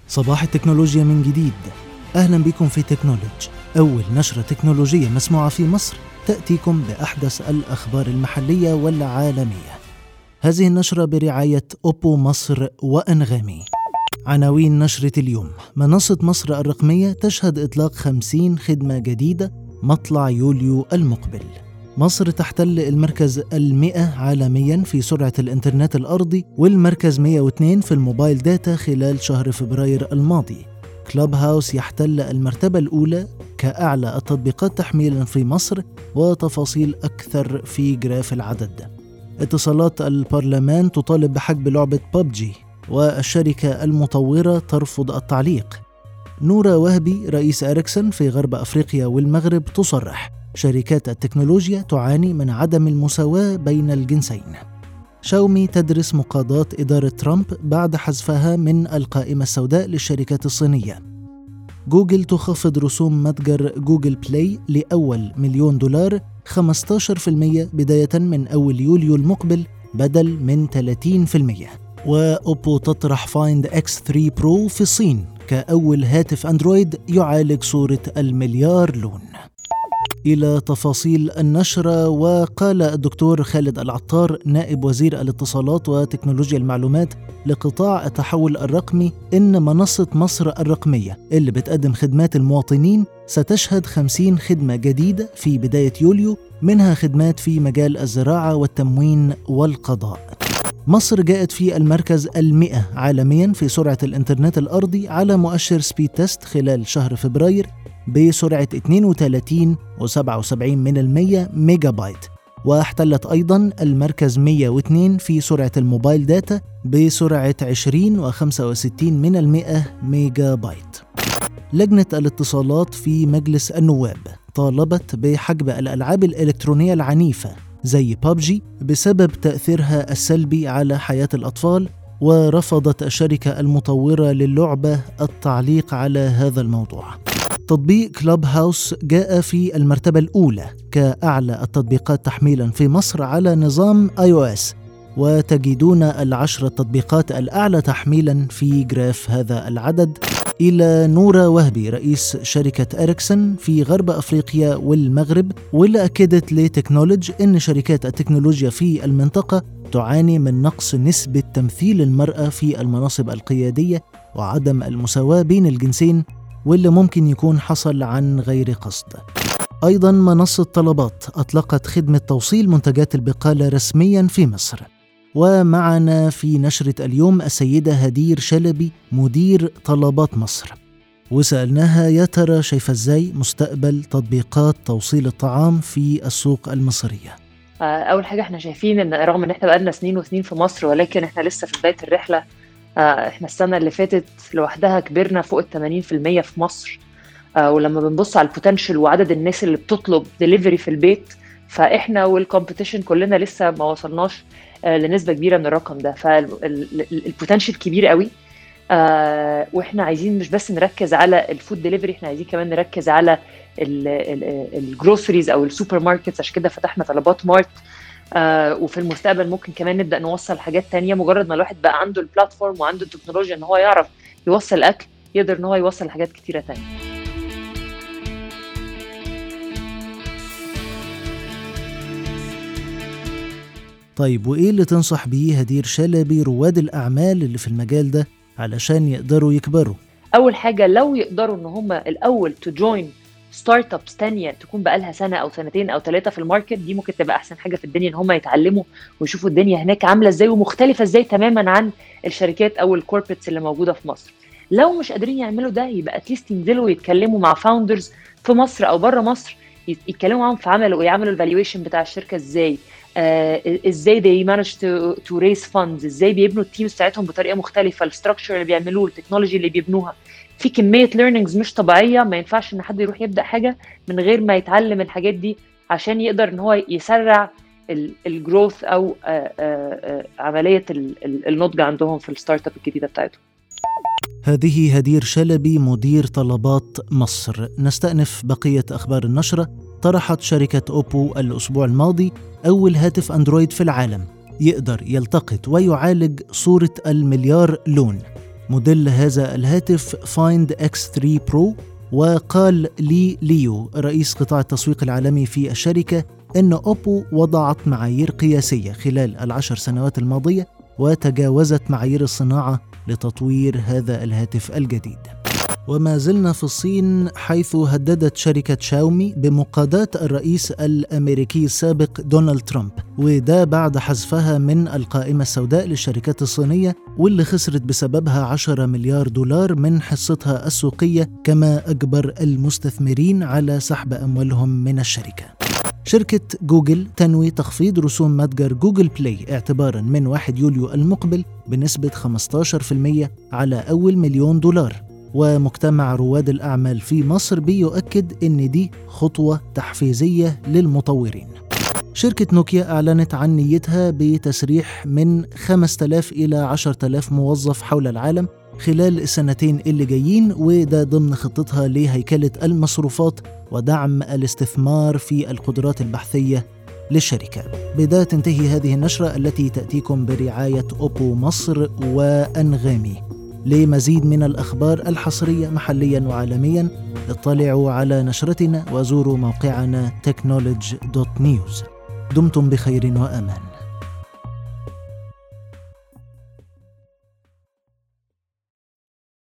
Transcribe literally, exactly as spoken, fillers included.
صباح التكنولوجيا من جديد. أهلا بكم في تكنولوجي، أول نشرة تكنولوجية مسموعة في مصر تأتيكم بأحدث الأخبار المحلية والعالمية. هذه النشرة برعاية أوبو مصر وأنغامي. عناوين نشرة اليوم: منصة مصر الرقمية تشهد إطلاق خمسين خدمة جديدة مطلع يوليو المقبل. مصر تحتل المركز المئة عالمياً في سرعة الإنترنت الأرضي والمركز مئة واثنين في الموبايل داتا خلال شهر فبراير الماضي. كلاب هاوس يحتل المرتبة الأولى كأعلى التطبيقات تحميلاً في مصر، وتفاصيل أكثر في جراف العدد. اتصالات البرلمان تطالب بحجب لعبة ببجي، والشركة المطورة ترفض التعليق. نورة وهبي رئيس إريكسون في غرب أفريقيا والمغرب تصرح: شركات التكنولوجيا تعاني من عدم المساواة بين الجنسين. شاومي تدرس مقاضاة إدارة ترامب بعد حذفها من القائمة السوداء للشركات الصينية. جوجل تخفض رسوم متجر جوجل بلاي لأول مليون دولار خمسة عشر بالمئة بداية من أول يوليو المقبل بدل من ثلاثين بالمئة. وأوبو تطرح فايند إكس ثري برو في الصين كأول هاتف أندرويد يعالج صورة المليار لون. إلى تفاصيل النشرة. وقال الدكتور خالد العطار نائب وزير الاتصالات وتكنولوجيا المعلومات لقطاع التحول الرقمي إن منصة مصر الرقمية اللي بتقدم خدمات المواطنين ستشهد خمسين خدمة جديدة في بداية يوليو، منها خدمات في مجال الزراعة والتموين والقضاء. مصر جاءت في المركز المئة عالميا في سرعة الإنترنت الأرضي على مؤشر سبيد تيست خلال شهر فبراير بسرعة اثنين وثلاثين فاصلة سبعة وسبعين من المية ميجا بايت، واحتلت أيضا المركز مئة واثنين في سرعة الموبايل داتا بسرعة عشرين فاصلة خمسة وستين من المئة ميجا بايت. لجنة الاتصالات في مجلس النواب طالبت بحجب الألعاب الإلكترونية العنيفة زي ببجي بسبب تأثيرها السلبي على حياة الأطفال، ورفضت الشركة المطورة للعبة التعليق على هذا الموضوع. تطبيق كلاب هاوس جاء في المرتبة الأولى كأعلى التطبيقات تحميلاً في مصر على نظام آي أو إس، وتجدون العشر التطبيقات الأعلى تحميلاً في جراف هذا العدد. إلى نورة وهبي رئيس شركة إريكسون في غرب أفريقيا والمغرب، واللي أكدت لتكنولوجي إن شركات التكنولوجيا في المنطقة تعاني من نقص نسبة تمثيل المرأة في المناصب القيادية وعدم المساواة بين الجنسين، واللي ممكن يكون حصل عن غير قصد. أيضا منصة طلبات أطلقت خدمة توصيل منتجات البقالة رسميا في مصر. ومعنا في نشرة اليوم السيدة هدير شلبي مدير طلبات مصر، وسألناها يا ترى شايفة ازاي مستقبل تطبيقات توصيل الطعام في السوق المصرية. أول حاجة احنا شايفين ان رغم ان احنا بقالنا سنين وسنين في مصر، ولكن احنا لسه في بداية الرحلة. احنا السنة اللي فاتت لوحدها كبرنا فوق الثمانين بالمئة في مصر، ولما بنبص على البوتنشل وعدد الناس اللي بتطلب ديليفري في البيت، فاحنا والكومبيتيشن كلنا لسه ما وصلناش لنسبة كبيرة من الرقم ده. فالبوتنشل كبير قوي، واحنا عايزين مش بس نركز على الفود ديليفري، احنا عايزين كمان نركز على الجروسريز او السوبر ماركتس. عشان كده فتحنا طلبات مارت، آه وفي المستقبل ممكن كمان نبدأ نوصل حاجات تانية. مجرد ما الواحد بقى عنده البلاتفورم وعنده التكنولوجيا ان هو يعرف يوصل أكل، يقدر ان هو يوصل حاجات كتيرة تانية. طيب، وإيه اللي تنصح بيه هدير شلبي رواد الأعمال اللي في المجال ده علشان يقدروا يكبروا؟ أول حاجة، لو يقدروا ان هم الأول to join ستارت ابس تانية تكون بقالها سنة أو سنتين أو ثلاثة في الماركت، دي ممكن تبقى أحسن حاجة في الدنيا، إن هم يتعلموا ويشوفوا الدنيا هناك عاملة إزاي ومختلفة إزاي تماماً عن الشركات أو الكوربريتس اللي موجودة في مصر. لو مش قادرين يعملوا ده، يبقى اتليست ينزلوا ويتكلموا مع فاوندرز في مصر أو بره مصر، يتكلموا معاهم في عمل ويعملوا الفالويشن بتاع الشركة إزاي، آه إزاي they manage to, to raise funds، إزاي بيبنوا التيمز بتاعتهم بطريقة مختلفة، الستراكشر اللي بيعملوه، التكنولوجي اللي بيبنوها. في كمية learnings مش طبيعية، ما ينفعش ان حد يروح يبدأ حاجة من غير ما يتعلم الحاجات دي عشان يقدر ان هو يسرع الجروث او آآ آآ عملية النضج عندهم في الستارت اب الجديدة بتاعتهم. هذه هدير شلبي مدير طلبات مصر. نستأنف بقية أخبار النشرة. طرحت شركة أوبو الأسبوع الماضي أول هاتف أندرويد في العالم يقدر يلتقط ويعالج صورة المليار لون. موديل هذا الهاتف فايند إكس ثري برو. وقال لي ليو رئيس قطاع التسويق العالمي في الشركة أن أوبو وضعت معايير قياسية خلال العشر سنوات الماضية وتجاوزت معايير الصناعة لتطوير هذا الهاتف الجديد. وما زلنا في الصين، حيث هددت شركة شاومي بمقاضاة الرئيس الأمريكي السابق دونالد ترامب، وده بعد حذفها من القائمة السوداء للشركات الصينية واللي خسرت بسببها عشرة مليار دولار من حصتها السوقية، كما أجبر المستثمرين على سحب أموالهم من الشركة. شركة جوجل تنوي تخفيض رسوم متجر جوجل بلاي اعتباراً من واحد يوليو المقبل بنسبة خمسة عشر بالمئة على أول مليون دولار. ومجتمع رواد الأعمال في مصر بيؤكد إن دي خطوة تحفيزية للمطورين. شركة نوكيا أعلنت عن نيتها بتسريح من خمسة آلاف إلى عشرة آلاف موظف حول العالم خلال السنتين اللي جايين، وده ضمن خطتها لهيكلة المصروفات ودعم الاستثمار في القدرات البحثية للشركة. بده تنتهي هذه النشرة التي تأتيكم برعاية أوبو مصر وأنغامي. لمزيد من الأخبار الحصرية محلياً وعالمياً اطلعوا على نشرتنا وزوروا موقعنا تكنولوجي دوت نيوز. دمتم بخير وأمان.